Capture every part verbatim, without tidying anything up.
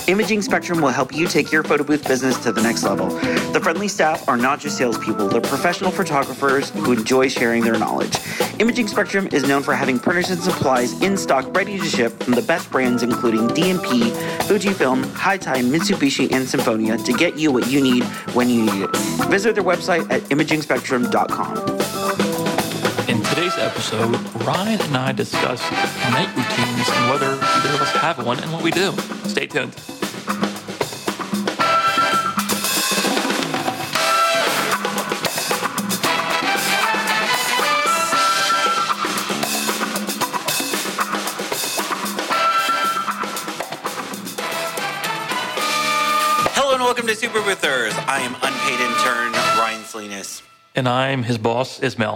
Imaging Spectrum will help you take your photo booth business to the next level. The friendly staff are not just salespeople, they're professional photographers who enjoy sharing their knowledge. Imaging Spectrum is known for having printers and supplies in stock ready to ship from the best brands including D M P, Fujifilm, Hi-Tai, Mitsubishi, and Symphonia to get you what you need when you need it. Visit their website at imaging spectrum dot com. In today's episode, Ryan and I discuss night routines and whether either of us have one and what we do. Stay tuned. Hello and welcome to Super Boothers. I am unpaid intern Ryan Salinas. And I'm his boss, Ismail.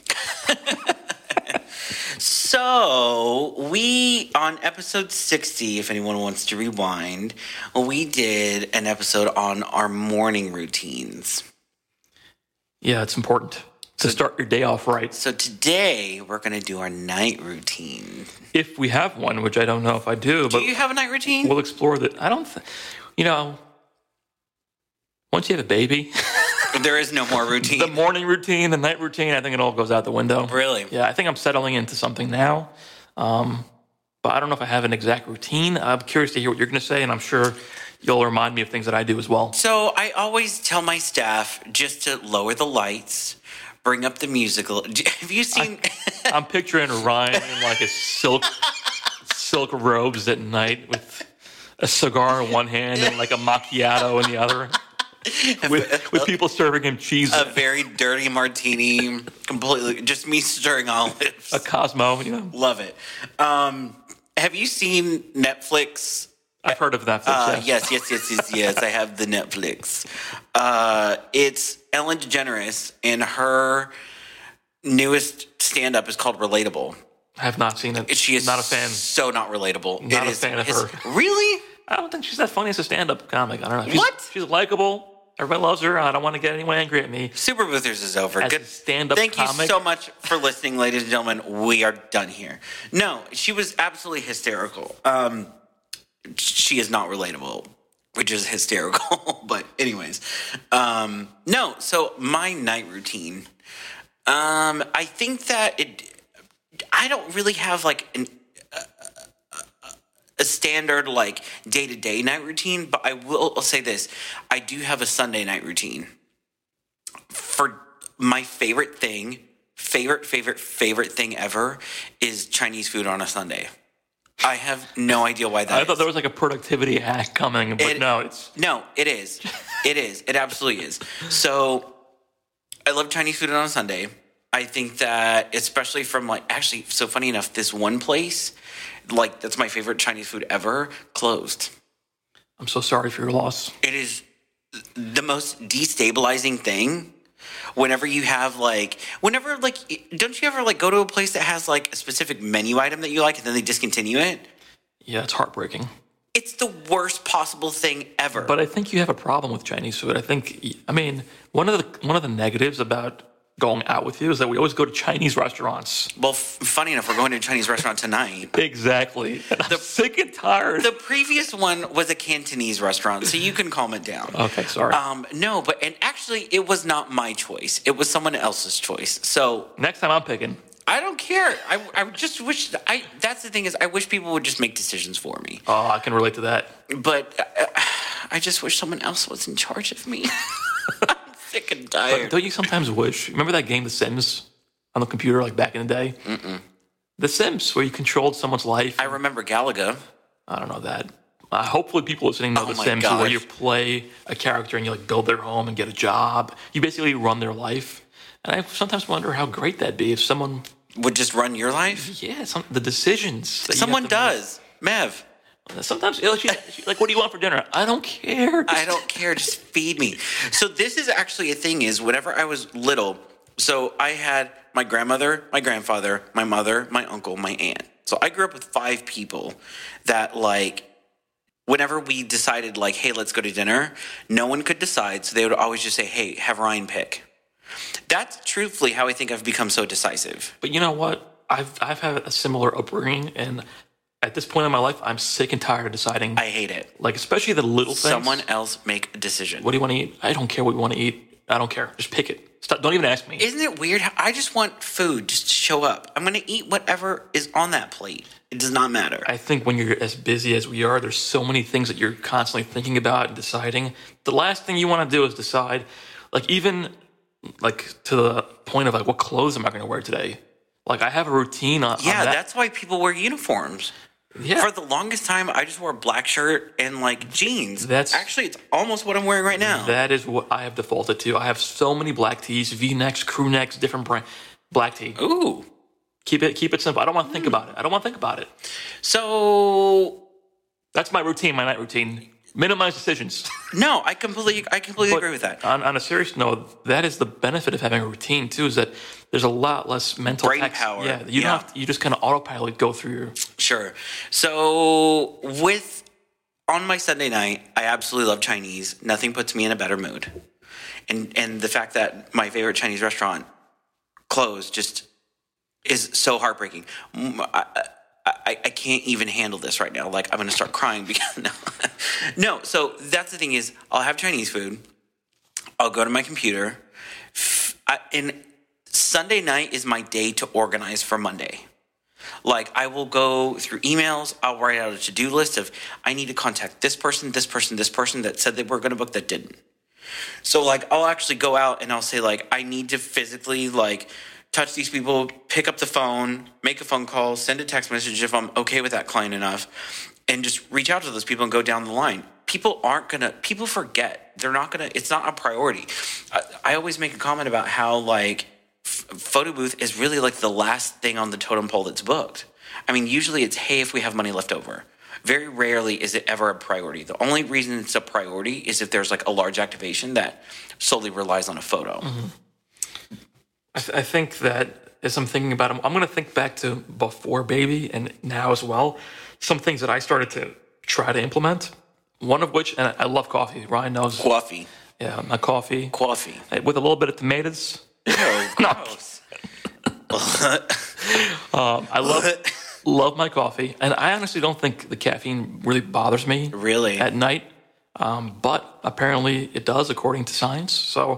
So, we, on episode sixty, if anyone wants to rewind, we did an episode on our morning routines. Yeah, it's important to So- start your day off right. So today, we're going to do our night routine. If we have one, which I don't know if I do, Do but you have a night routine? we'll explore that. I don't, th- you know, once you have a baby, There is no more routine. the morning routine, the night routine, I think it all goes out the window. Really? Yeah, I think I'm settling into something now. Um, but I don't know if I have an exact routine. I'm curious to hear what you're going to say, and I'm sure you'll remind me of things that I do as well. So I always tell my staff just to lower the lights, bring up the musical. Have you seen... I'm picturing Ryan in like his silk silk robes at night with a cigar in one hand and like a macchiato in the other. With, with people serving him cheese, a very dirty martini, completely just me stirring olives. a Cosmo, you know. Love it. Um, have you seen Netflix? I've heard of that. Uh, yes, yes, yes, yes, yes. I have the Netflix. Uh, it's Ellen DeGeneres, and her newest stand-up is called Relatable. I have not seen it. She is not a fan. So not relatable. Not It a is- fan of it's- her. Really? I don't think she's that funny as a stand-up comic. I don't know. She's, What? She's likable. Everybody loves her. I don't want to get anyone angry at me. Super Boothers is over. As Good a stand-up Thank comic. you so much for listening, ladies and gentlemen. We are done here. No, she was absolutely hysterical. Um, she is not relatable, which is hysterical. But anyways, um, no. So my night routine. Um, I think that it. I don't really have like an. a standard like day-to-day night routine, but I will say this. I do have a Sunday night routine. For my favorite thing, favorite, favorite, favorite thing ever is Chinese food on a Sunday. I have no idea why that I is. thought there was like a productivity hack coming, but It- no, it's No, it is. It is. It absolutely is. So I love Chinese food on a Sunday. I think that especially from like, actually, so funny enough, this one place, like that's my favorite Chinese food ever, closed. I'm so sorry for your loss. It is the most destabilizing thing whenever you have like, whenever like, don't you ever like go to a place that has like a specific menu item that you like and then they discontinue it? Yeah, it's heartbreaking. It's the worst possible thing ever. But I think you have a problem with Chinese food. I think, I mean, one of the one of the negatives about going out with you is that we always go to Chinese restaurants. Well, f- funny enough, we're going to a Chinese restaurant tonight. Exactly. And I'm The- sick and tired. The previous one was a Cantonese restaurant, so you can calm it down. Okay, sorry. Um, no, but and actually, it was not my choice. It was someone else's choice. So Next time I'm picking. I don't care. I, I just wish I. That's the thing is, I wish people would just make decisions for me. Oh, I can relate to that. But uh, I just wish someone else was in charge of me. I'm sick and tired. But don't you sometimes wish? Remember that game, The Sims, on the computer, like back in the day? Mm-mm. The Sims, where you controlled someone's life. I remember Galaga. I don't know that. Uh, hopefully, people listening know Oh The my Sims, gosh. where you play a character and you like build their home and get a job. You basically run their life. And I sometimes wonder how great that'd be if someone, Would just run your life? yeah, some, the decisions. That you have Someone to does. Mev. make. Sometimes, you know, she, she, like, what do you want for dinner? I don't care. I don't care. Just feed me. So this is actually a thing is whenever I was little, so I had my grandmother, my grandfather, my mother, my uncle, my aunt. So I grew up with five people that like, whenever we decided like, hey, let's go to dinner, no one could decide. So they would always just say, hey, have Ryan pick. That's truthfully how I think I've become so decisive. But you know what? I've I've had a similar upbringing, and at this point in my life, I'm sick and tired of deciding. I hate it. Like, especially the little things. Someone else make a decision. What do you want to eat? I don't care what you want to eat. I don't care. Just pick it. Stop. Don't even ask me. Isn't it weird? How I just want food just to show up. I'm going to eat whatever is on that plate. It does not matter. I think when you're as busy as we are, there's so many things that you're constantly thinking about and deciding. The last thing you want to do is decide, like, even like to the point of like, what clothes am I going to wear today? Like, I have a routine on, yeah, on that. That's why people wear uniforms. Yeah. For the longest time, I just wore a black shirt and like jeans. That's actually it's almost what I'm wearing right now. That is what I have defaulted to. I have so many black tees, V-necks, crew necks, different brand black tee. Ooh, keep it keep it simple. I don't want to think mm. about it. I don't want to think about it. So that's my routine, my night routine. Minimize decisions. No, I completely, I completely but agree with that. On, on a serious note, that is the benefit of having a routine too. Is that there's a lot less mental brain text. power. Yeah, you yeah. don't have to, you just kind of autopilot go through your. Sure. So with on my Sunday night, I absolutely love Chinese. Nothing puts me in a better mood, and and the fact that my favorite Chinese restaurant closed just is so heartbreaking. I, I, I can't even handle this right now. Like, I'm going to start crying because no. no. So that's the thing is, I'll have Chinese food. I'll go to my computer. I, and Sunday night is my day to organize for Monday. Like, I will go through emails. I'll write out a to-do list of, I need to contact this person, this person, this person that said they were going to book that didn't. So, like, I'll actually go out and I'll say, like, I need to physically, like, touch these people, pick up the phone, make a phone call, send a text message if I'm okay with that client enough, and just reach out to those people and go down the line. People aren't going to, people forget. They're not going to, it's not a priority. I, I always make a comment about how, like, f- photo booth is really like the last thing on the totem pole that's booked. I mean, usually it's, hey, if we have money left over. Very rarely is it ever a priority. The only reason it's a priority is if there's like a large activation that solely relies on a photo. Mm-hmm. I, th- I think that as I'm thinking about it, I'm going to think back to before baby and now as well. Some things that I started to try to implement. One of which, and I love coffee. Ryan knows. Coffee. Yeah, my coffee. Coffee. With a little bit of tomatoes. No, gross. um, I love love my coffee. And I honestly don't think the caffeine really bothers me. Really? At night. Um, but apparently it does, according to science. So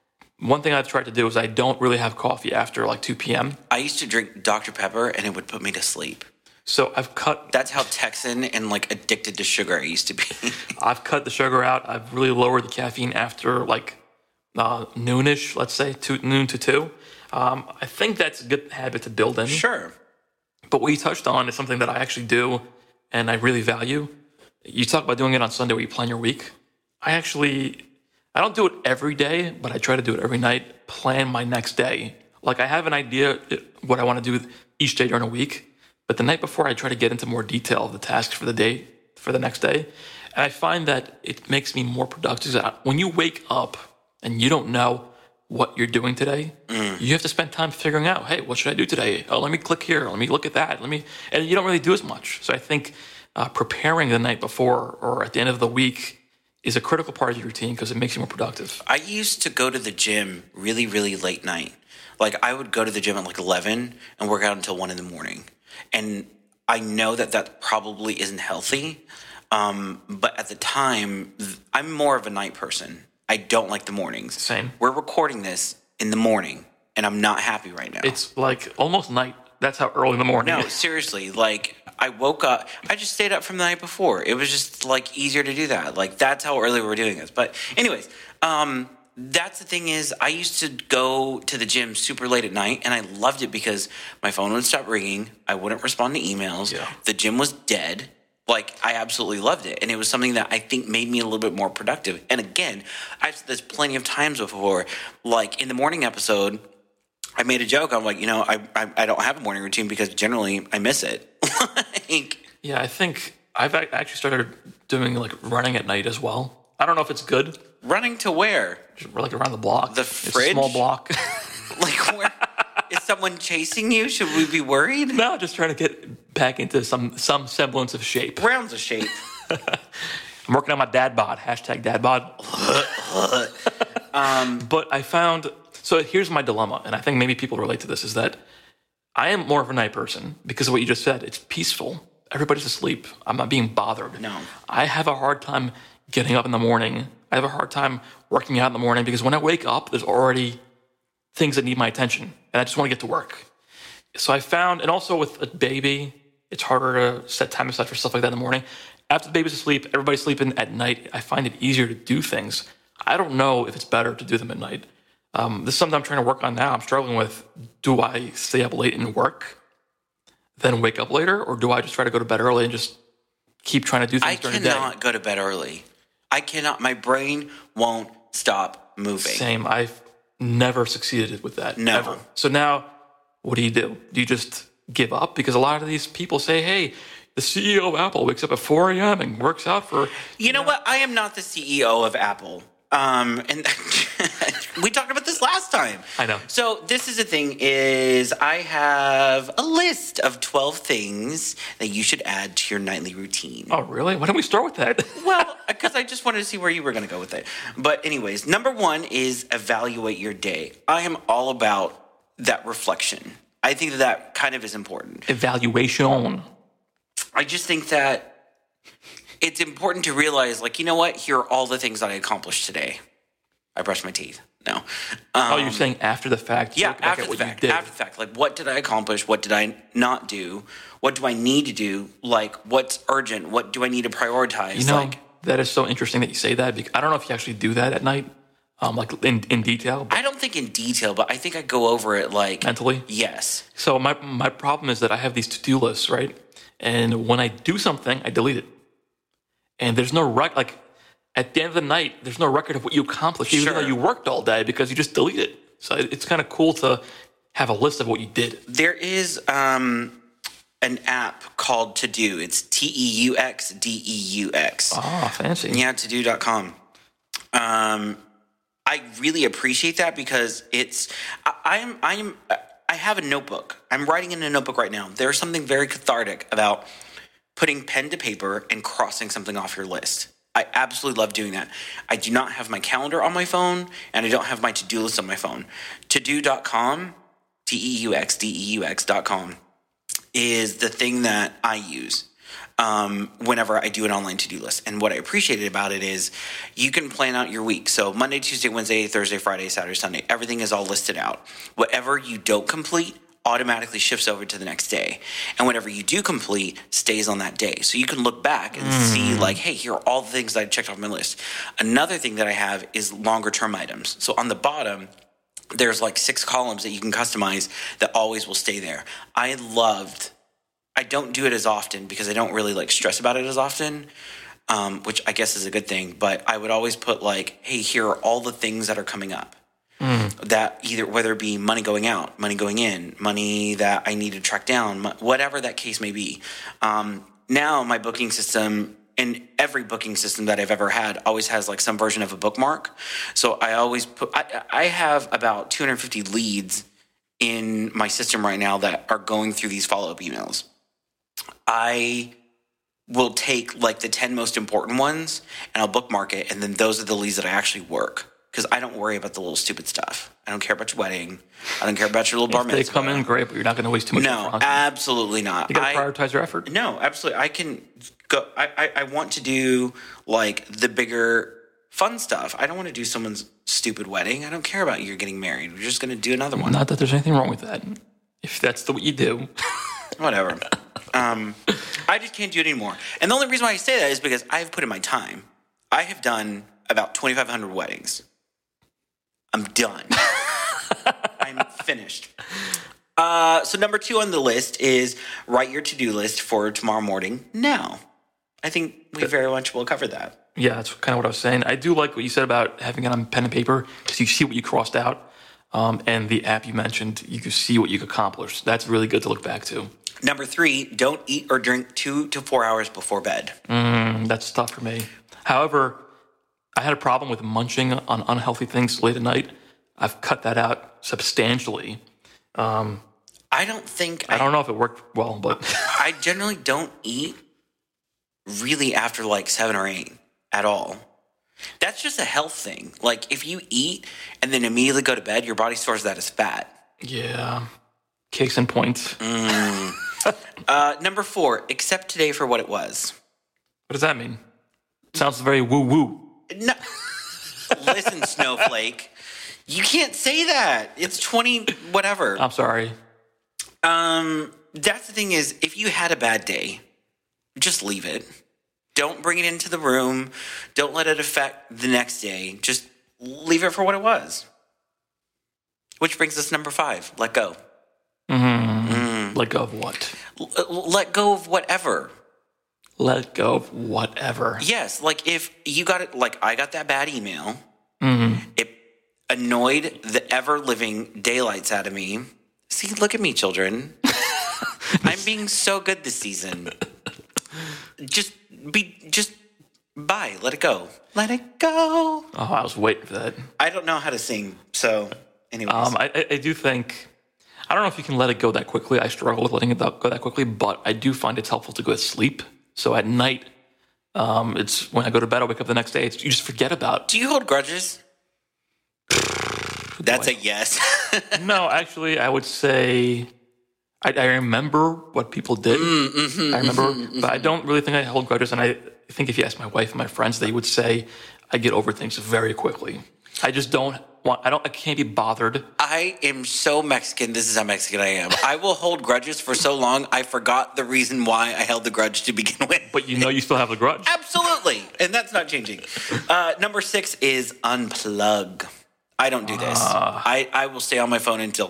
one thing I've tried to do is I don't really have coffee after like two p.m. I used to drink Doctor Pepper and it would put me to sleep. So I've cut... That's how Texan and like addicted to sugar I used to be. I've cut the sugar out. I've really lowered the caffeine after like uh, noonish, let's say, two, noon to two. Um, I think that's a good habit to build in. Sure. But what you touched on is something that I actually do and I really value. You talk about doing it on Sunday where you plan your week. I actually... I don't do it every day, but I try to do it every night, plan my next day. Like, I have an idea what I want to do each day during a week, but the night before I try to get into more detail of the tasks for the day, for the next day. And I find that it makes me more productive. When you wake up and you don't know what you're doing today, mm. you have to spend time figuring out, hey, what should I do today? Oh, let me click here. Let me look at that. Let me, and you don't really do as much. So I think uh, preparing the night before or at the end of the week is a critical part of your routine because it makes you more productive. I used to go to the gym really, really late night. Like, I would go to the gym at like eleven and work out until one in the morning. And I know that that probably isn't healthy. Um, but at the time, I'm more of a night person. I don't like the mornings. Same. We're recording this in the morning, and I'm not happy right now. It's like almost night. That's how early in the morning. No, seriously. Like, I woke up. I just stayed up from the night before. It was just, like, easier to do that. Like, that's how early we were doing this. But anyways, um, that's the thing is I used to go to the gym super late at night, and I loved it because my phone would stop ringing. I wouldn't respond to emails. Yeah. The gym was dead. Like, I absolutely loved it. And it was something that I think made me a little bit more productive. And again, I've said this plenty of times before. Like, in the morning episode, I made a joke. I'm like, you know, I, I I don't have a morning routine because generally I miss it. like, yeah, I think I've actually started doing like running at night as well. I don't know if it's good. Running to where? Just like around the block. The fridge? It's a small block. Like, where? Is someone chasing you? Should we be worried? No, just trying to get back into some some semblance of shape. Rounds of shape. I'm working on my dad bod. Hashtag dad bod. um, but I found... So here's my dilemma, and I think maybe people relate to this, is that I am more of a night person because of what you just said. It's peaceful. everybody's asleep. I'm not being bothered. No. I have a hard time getting up in the morning. I have a hard time working out in the morning because when I wake up, there's already things that need my attention, and I just want to get to work. So I found, and also with a baby, it's harder to set time aside for stuff like that in the morning. After the baby's asleep, everybody's sleeping at night, I find it easier to do things. I don't know if it's better to do them at night. Um, this is something I'm trying to work on now. I'm struggling with, do I stay up late and work, then wake up later, or do I just try to go to bed early and just keep trying to do things I during the day? I cannot go to bed early. I cannot. My brain won't stop moving. Same. I've never succeeded with that. No. Ever. So now, what do you do? Do you just give up? Because a lot of these people say, hey, the C E O of Apple wakes up at four a.m. and works out for... You know what? I am not the C E O of Apple. Um, and we talked about this last time. I know. So this is the thing is I have a list of twelve things that you should add to your nightly routine. Oh, really? Why don't we start with that? Well, because I just wanted to see where you were going to go with it. But anyways, number one is evaluate your day. I am all about that reflection. I think that that kind of is important. Evaluation. I just think that it's important to realize, like, you know what? Here are all the things that I accomplished today. I brushed my teeth. No. Um, oh, you're saying after the fact? Yeah, look back after at the what fact. You did. After the fact. Like, what did I accomplish? What did I not do? What do I need to do? Like, what's urgent? What do I need to prioritize? You know, like, that is so interesting that you say that. Because I don't know if you actually do that at night, um, like in, in detail. I don't think in detail, but I think I go over it like... Mentally? Yes. So my my problem is that I have these to-do lists, right? And when I do something, I delete it. And there's no rec like at the end of the night, there's no record of what you accomplished, even Sure. though you worked all day because you just delete it. So it's kind of cool to have a list of what you did. There is um, an app called To Do. It's T E U X D E U X. Oh, fancy. Yeah, to do dot com. Um, I really appreciate that because it's I, I'm I'm I have a notebook. I'm writing in a notebook right now. There's something very cathartic about putting pen to paper and crossing something off your list. I absolutely love doing that. I do not have my calendar on my phone, and I don't have my to-do list on my phone. to do dot com, T E U X D E U X dot com, is the thing that I use um, whenever I do an online to-do list. And what I appreciated about it is you can plan out your week. So Monday, Tuesday, Wednesday, Thursday, Friday, Saturday, Sunday, everything is all listed out. Whatever you don't complete automatically shifts over to the next day. And whatever you do complete stays on that day. So you can look back and mm. see like, hey, here are all the things that I checked off my list. Another thing that I have is longer term items. So on the bottom, there's like six columns that you can customize that always will stay there. I loved, I don't do it as often because I don't really like stress about it as often, um, which I guess is a good thing. But I would always put like, hey, here are all the things that are coming up. Mm. That either, whether it be money going out, money going in, money that I need to track down, whatever that case may be. Um, now my booking system, and every booking system that I've ever had always has like some version of a bookmark. So I always put, I, I have about two hundred fifty leads in my system right now that are going through these follow-up emails. I will take like the ten most important ones and I'll bookmark it. And then those are the leads that I actually work. Because I don't worry about the little stupid stuff. I don't care about your wedding. I don't care about your little bar mitzvah. If they come in, great, but you're not going to waste too much time. No, absolutely not. You got to prioritize your effort. No, absolutely. I can go. I, I, I want to do like the bigger fun stuff. I don't want to do someone's stupid wedding. I don't care about you getting married. We're just going to do another one. Not that there's anything wrong with that. If that's the what you do. Whatever. um, I just can't do it anymore. And the only reason why I say that is because I've put in my time. I have done about twenty-five hundred weddings. I'm done. I'm finished. Uh, so number two on the list is write your to-do list for tomorrow morning now. I think we very much will cover that. Yeah, that's kind of what I was saying. I do like what you said about having it on pen and paper because you see what you crossed out. Um, and the app you mentioned, you can see what you accomplished. That's really good to look back to. Number three, don't eat or drink two to four hours before bed. Mm, that's tough for me. However, I had a problem with munching on unhealthy things late at night. I've cut that out substantially. Um, I don't think... I, I don't know if it worked well, but... I generally don't eat really after like seven or eight at all. That's just a health thing. Like if you eat and then immediately go to bed, your body stores that as fat. Yeah. Case in point. Mm. uh, number four, accept today for what it was. What does that mean? Sounds very woo-woo. No. Listen, Snowflake. You can't say that. It's twenty whatever. I'm sorry. Um, that's the thing is, if you had a bad day, just leave it. Don't bring it into the room. Don't let it affect the next day. Just leave it for what it was. Which brings us to number five. Let go. Mm-hmm. Mm. Let go of what? L- let go of whatever. Let go of whatever. Yes, like if you got it, like I got that bad email. Mm-hmm. It annoyed the ever-living daylights out of me. See, look at me, children. I'm being so good this season. Just be, just bye. Let it go. Let it go. Oh, I was waiting for that. I don't know how to sing, so anyways. Um, I, I do think, I don't know if you can let it go that quickly. I struggle with letting it go that quickly, but I do find it's helpful to go to sleep. So at night, um, it's when I go to bed, I wake up the next day. It's, you just forget about. Do you hold grudges? That's a yes. No, actually, I would say I, I remember what people did. Mm, mm-hmm, I remember, mm-hmm, but I don't really think I hold grudges. And I think if you ask my wife and my friends, they would say I get over things very quickly. I just don't want. I don't. I can't be bothered. I am so Mexican. This is how Mexican I am. I will hold grudges for so long. I forgot the reason why I held the grudge to begin with. But you know, you still have the grudge. Absolutely, and that's not changing. Uh, number six is unplug. I don't do this. Uh, I, I will stay on my phone until...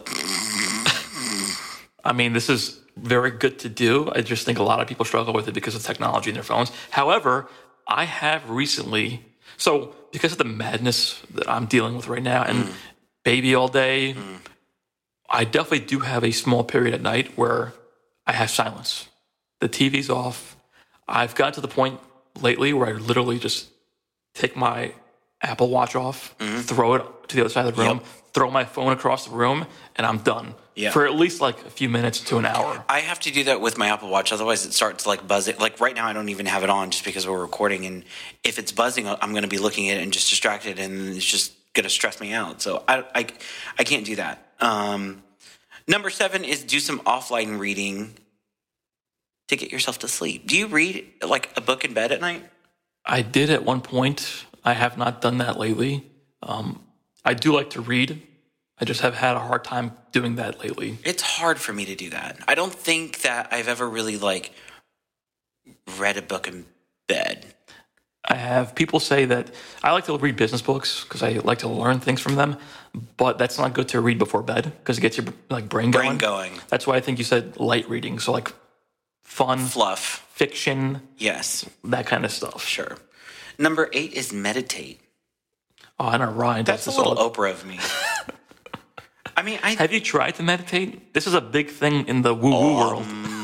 I mean, this is very good to do. I just think a lot of people struggle with it because of technology in their phones. However, I have recently... So because of the madness that I'm dealing with right now and mm. baby all day, mm. I definitely do have a small period at night where I have silence. The T V's off. I've gotten to the point lately where I literally just take my Apple Watch off, mm-hmm. throw it to the other side of the room, yep. throw my phone across the room, and I'm done. Yeah. For at least like a few minutes to an hour. I have to do that with my Apple Watch. Otherwise, it starts like buzzing. Like right now, I don't even have it on just because we're recording. And if it's buzzing, I'm going to be looking at it and just distracted, and it's just going to stress me out. So I, I, I can't do that. Um, number seven is do some offline reading to get yourself to sleep. Do you read like a book in bed at night? I did at one point. I have not done that lately. Um, I do like to read. I just have had a hard time doing that lately. It's hard for me to do that. I don't think that I've ever really like read a book in bed. I have people say that I like to read business books because I like to learn things from them, but that's not good to read before bed because it gets your like brain going. Brain going. That's why I think you said light reading. So like fun, fluff, fiction, yes, that kind of stuff. Sure. Number eight is meditate. Oh, I know, Ryan. That's a little all... Oprah of me. I mean, I... Have you tried to meditate? This is a big thing in the woo-woo um,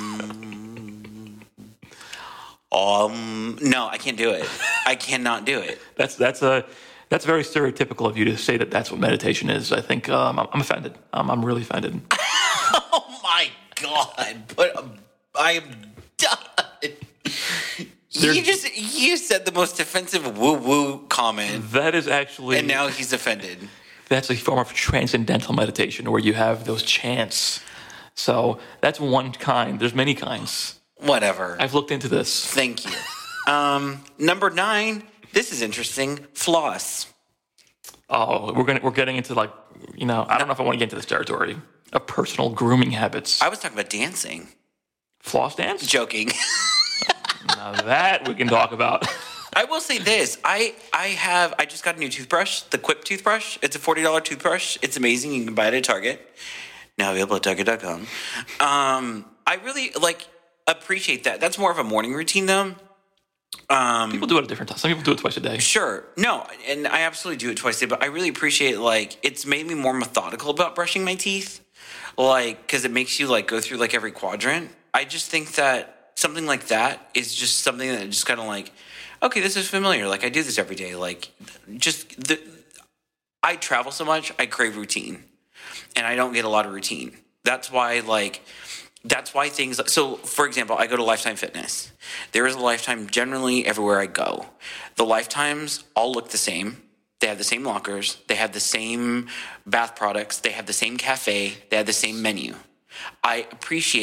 world. Um, no, I can't do it. I cannot do it. That's that's a that's very stereotypical of you to say that that's what meditation is. I think um, I'm, I'm offended. Um, I'm really offended. Oh my God! But um, I am done. There's, you just you said the most offensive woo-woo comment. That is actually... And now he's offended. That's a form of transcendental meditation where you have those chants. So that's one kind. There's many kinds. Whatever. I've looked into this. Thank you. Um, number nine, this is interesting, floss. Oh, we're gonna we're getting into like, you know, I don't know if I want to get into this territory of personal grooming habits. I was talking about dancing. Floss dance? Joking. Now that we can talk about. I will say this. I I have, I just got a new toothbrush, the Quip toothbrush. It's a forty dollars toothbrush. It's amazing. You can buy it at Target. Now available at Target dot com. Um, I really, like, appreciate that. That's more of a morning routine, though. Um, people do it at different times. Some people do it twice a day. Sure. No, and I absolutely do it twice a day, but I really appreciate, like, it's made me more methodical about brushing my teeth. Like, because it makes you, like, go through, like, every quadrant. I just think that something like that is just something that just kind of like, okay, this is familiar. Like, I do this every day. Like, just the, I travel so much, I crave routine. And I don't get a lot of routine. That's why, like, that's why things, so, for example, I go to Lifetime Fitness. There is a Lifetime generally everywhere I go. The Lifetimes all look the same. They have the same lockers. They have the same bath products. They have the same cafe. They have the same menu. I appreciate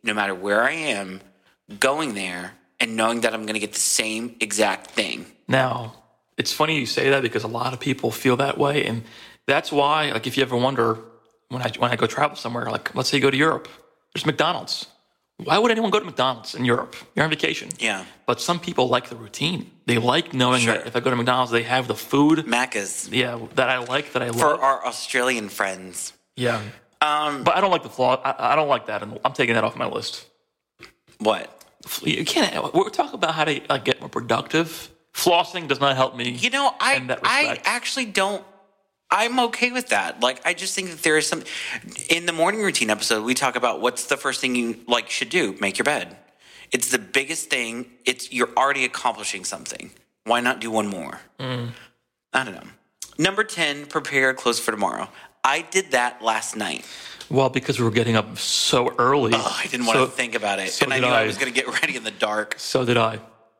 no matter where I am, going there and knowing that I'm going to get the same exact thing. Now, it's funny you say that because a lot of people feel that way. And that's why, like, if you ever wonder, when I, when I go travel somewhere, like, let's say you go to Europe, there's McDonald's. Why would anyone go to McDonald's in Europe? You're on vacation. Yeah. But some people like the routine. They like knowing Sure. that if I go to McDonald's, they have the food. Macca's. Yeah, that I like, that I love. For our Australian friends. Yeah. Um, But I don't like the flaw. I, I don't like that. And I'm taking that off my list. what? You can't. We're talking about how to like, get more productive. Flossing does not help me. You know, I in that I respect. actually don't. I'm okay with that. Like, I just think that there is some. In the morning routine episode, we talk about what's the first thing you like should do: make your bed. It's the biggest thing. It's you're already accomplishing something. Why not do one more? Mm. I don't know. Number ten: prepare clothes for tomorrow. I did that last night. Well, because we were getting up so early. Oh, I didn't want so, to think about it, so and I did knew I, I. was going to get ready in the dark. So did I.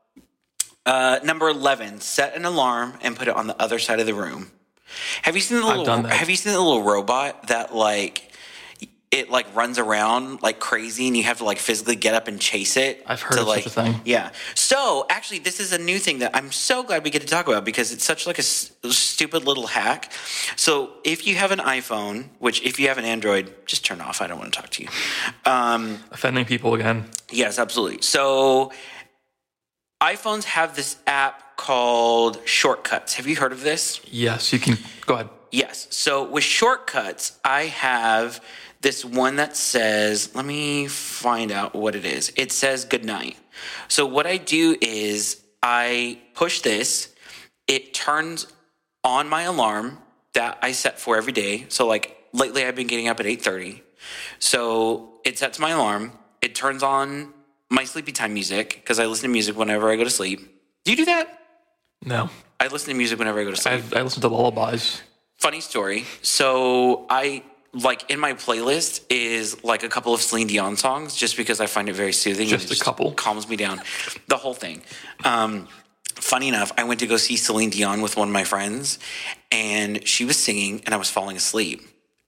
Uh, number eleven: set an alarm and put it on the other side of the room. Have you seen the I've little? done that. Have you seen the little robot that like it like runs around like crazy, and you have to like physically get up and chase it? I've heard to, of like, such a thing. Yeah. So actually, this is a new thing that I'm so glad we get to talk about because it's such like a s- stupid little hack. So if you have an iPhone, which if you have an Android, just turn off. I don't want to talk to you. Um, Offending people again. Yes, absolutely. So iPhones have this app called Shortcuts. Have you heard of this? Yes, you can. Go ahead. Yes. So with Shortcuts, I have this one that says, let me find out what it is. It says good night. So what I do is I push this. It turns on my alarm that I set for every day. So like lately I've been getting up at eight thirty. So it sets my alarm. It turns on my sleepy time music because I listen to music whenever I go to sleep. Do you do that? No. I listen to music whenever I go to sleep. I, I listen to lullabies. Funny story. So I like in my playlist is like a couple of Celine Dion songs just because I find it very soothing. Just and it a couple? calms me down. The whole thing. Um, funny enough, I went to go see Celine Dion with one of my friends, and she was singing, and I was falling asleep.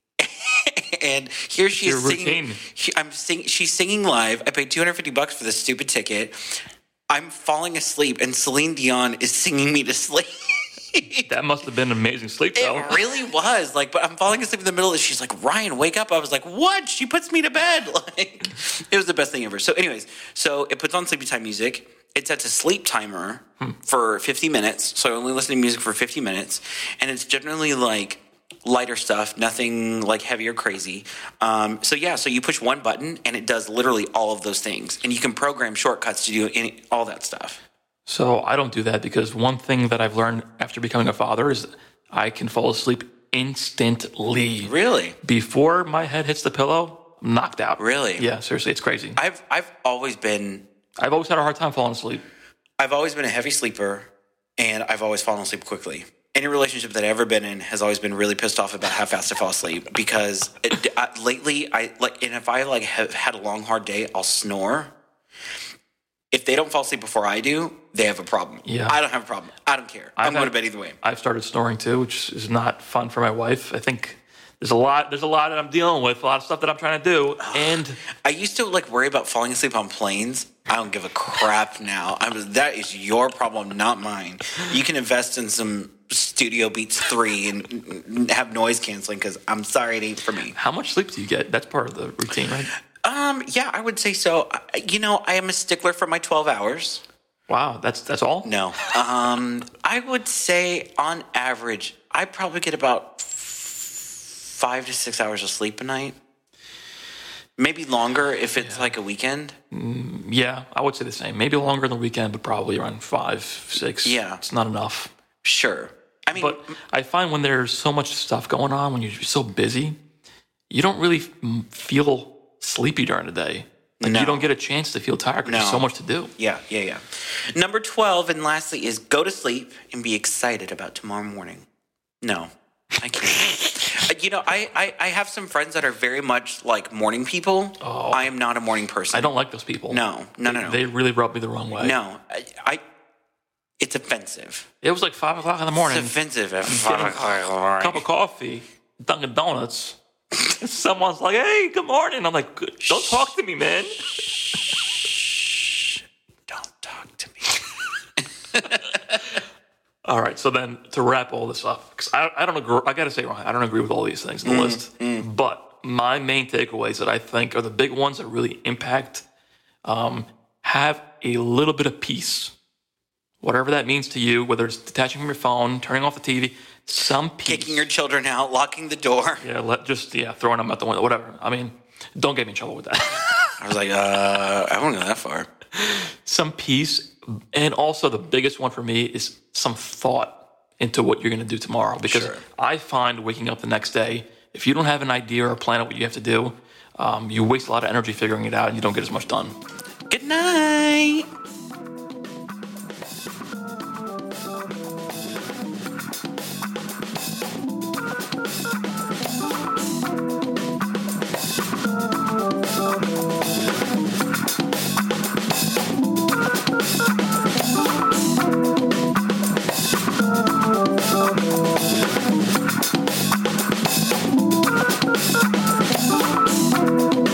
And here she Your is singing. routine. She, I'm sing, She's singing live. I paid two hundred fifty bucks for this stupid ticket. I'm falling asleep, and Celine Dion is singing me to sleep. That must have been amazing sleep, though. It really was. Like, but I'm falling asleep in the middle of it. She's like, Ryan, wake up. I was like, what? She puts me to bed. Like, it was the best thing ever. So anyways, so it puts on sleepy time music. It sets a sleep timer hmm. for fifty minutes. So I only listen to music for fifty minutes. And it's generally like lighter stuff, nothing like heavy or crazy. Um, so yeah, so you push one button and it does literally all of those things. And you can program shortcuts to do any, all that stuff. So I don't do that because one thing that I've learned after becoming a father is I can fall asleep instantly. Really? Before my head hits the pillow, I'm knocked out. Really? Yeah, seriously, it's crazy. I've I've always been I've always had a hard time falling asleep. I've always been a heavy sleeper, and I've always fallen asleep quickly. Any relationship that I've ever been in has always been really pissed off about how fast I fall asleep because it, I, lately I like, and if I like have had a long hard day, I'll snore. If they don't fall asleep before I do, they have a problem. Yeah. I don't have a problem. I don't care. I'm I've going had- to bed either way. I've started snoring too, which is not fun for my wife. I think there's a lot. There's a lot that I'm dealing with. A lot of stuff that I'm trying to do, and I used to like worry about falling asleep on planes. I don't give a crap now. I'm, that is your problem, not mine. You can invest in some Studio Beats three and have noise canceling because I'm sorry, it ain't for me. how much sleep do you get? That's part of the routine, right? Um, yeah, I would say so. I- You know, I am a stickler for my twelve hours. Wow, that's that's all. No. Um, I would say on average, I probably get about f- five to six hours of sleep a night. Maybe longer if it's Yeah. like a weekend. Yeah, I would say the same. Maybe longer on the weekend, but probably around five, six. Yeah. It's not enough. Sure. I mean, But I find when there's so much stuff going on, when you're so busy, you don't really f- feel sleepy during the day. Like No. you don't get a chance to feel tired because No. there's so much to do. yeah, yeah, yeah. Number twelve, and lastly, is go to sleep and be excited about tomorrow morning. No, I can't. Uh, you know, I, I, I have some friends that are very much like morning people. Oh. I am not a morning person. I don't like those people. No, no, no, no. They really rub me the wrong way. No, I, I it's offensive. It was like five o'clock in the morning. It's offensive at getting five o'clock in the a morning. cup of coffee, Dunkin' Donuts, Someone's like, hey, good morning. I'm like, don't talk to me, man. Don't talk to me. All right, so then to wrap all this up, because I, I don't agree, I got to say, Ryan, I don't agree with all these things in the mm, list, mm. but my main takeaways that I think are the big ones that really impact, um, have a little bit of peace, whatever that means to you, whether it's detaching from your phone, turning off the T V, some peace. Kicking your children out, locking the door. Yeah, let just, yeah, throwing them out the window, whatever. I mean, don't get me in trouble with that. I was like, uh, I won't go that far. Some peace. And also the biggest one for me is some thought into what you're going to do tomorrow. Because sure. I find waking up the next day, if you don't have an idea or a plan of what you have to do, um, you waste a lot of energy figuring it out and you don't get as much done. Good night.